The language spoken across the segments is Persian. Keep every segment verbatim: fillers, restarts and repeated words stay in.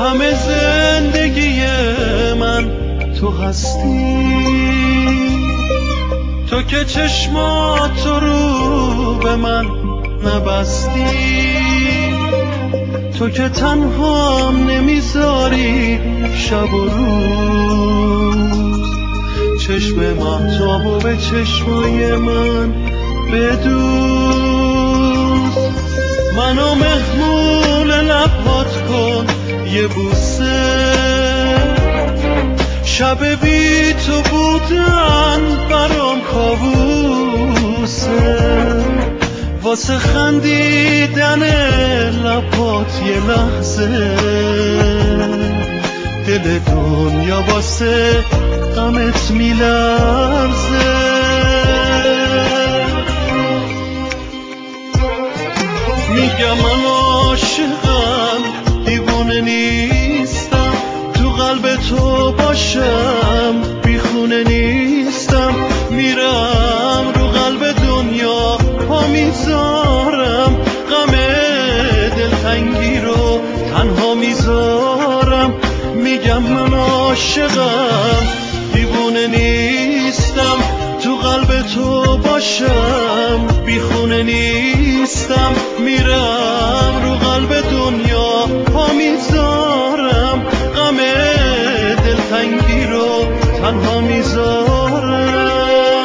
همه زندگی من تو هستی، تو که چشمات رو به من نبستی، تو که تنهام نمیذاری شب و روز، چشم مهتابو به چشمای من بدوز. منو مهمون لبات کن یه بوسه، شب بی تو بودن برام کابوسه، واسه خندیدن لبات یه لحظه دل دنیا واسه غمت میلرزه. میگم من عاشقم دیوونه نیستم، تو قلب تو باشم بیخونه نیستم، میرم رو قلب دنیا پا میذارم، غم دلتنگی رو تنها میذارم. میگم من عاشقم دیوونه نیستم، تو قلب تو باشم بیخونه نیستم، میرم رو قلب دنیا پا میذارم، غم دلتنگی رو تنها میذارم.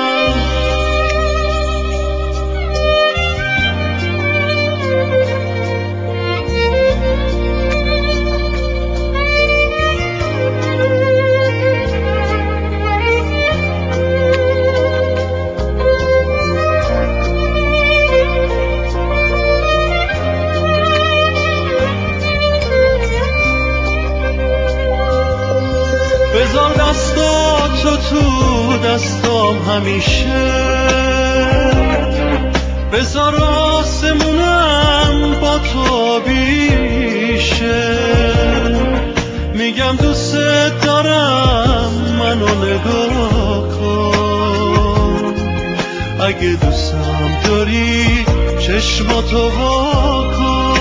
بذار دستاتو تو دستام همیشه، بذار آسمونم با تو بیشه، میگم دوست دارم منو نگاه کن، اگه دوستم داری چشماتو وا کن.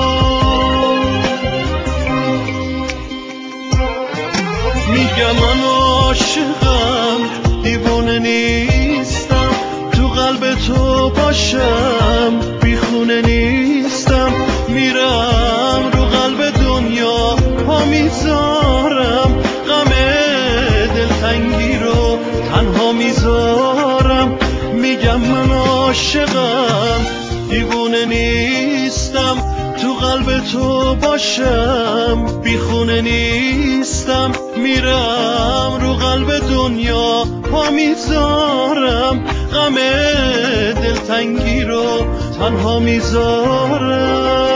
میگم من عاشقم دیوونه نیستم، تو قلب تو باشم بیخونه نیستم، میرم رو قلب دنیا پا میذارم، غم دلتنگی رو تنها میذارم. میگم من عاشقم دیوونه نیستم، تو قلب تو باشم بیخونه نیستم، میرم رو قلب دنیا پا میذارم، غم دلتنگی رو تنها میذارم.